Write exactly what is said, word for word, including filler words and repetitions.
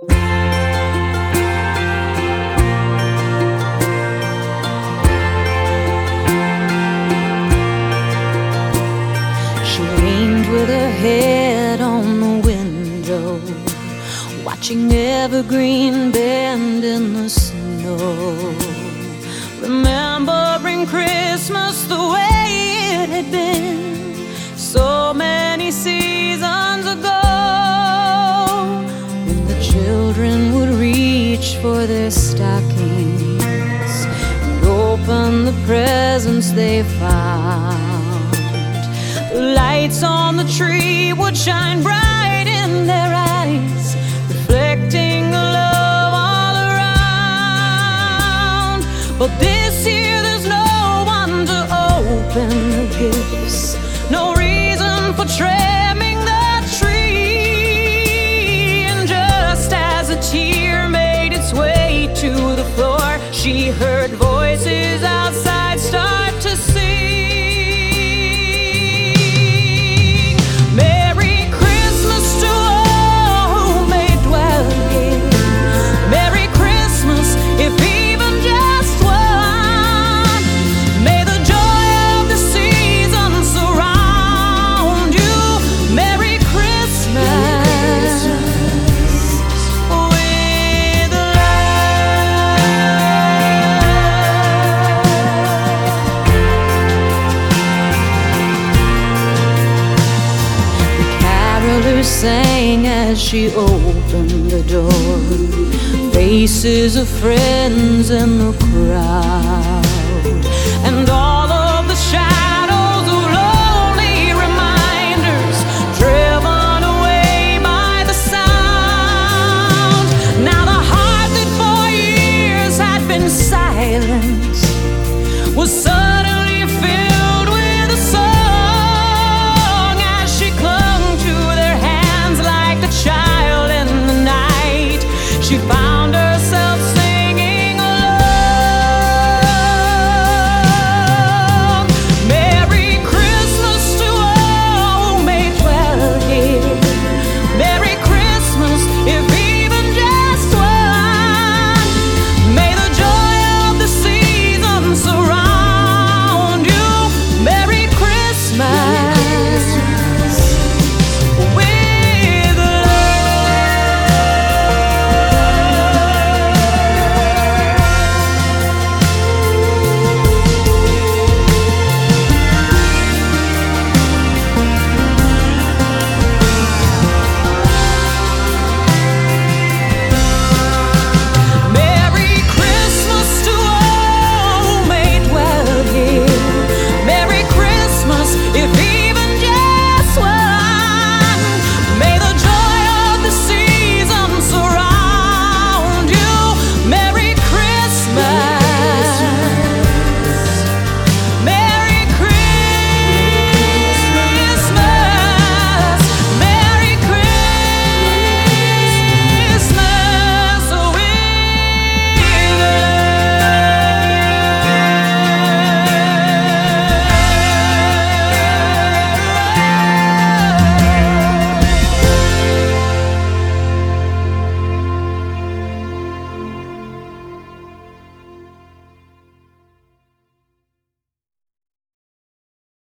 She leaned with her head on the window, watching evergreen bend in the snow, remembering Christmas the way it had been so many seasons ago, when the children would reach for their stockings and open the presents they found. The lights on the tree would shine bright in their eyes, reflecting the love all around. But this year there's no one to open the gifts, no reason for trimming the tree. And just as a tear made its way to the floor, she heard voices outside start to sing. Sang as she opened the door, faces of friends in the crowd, and all of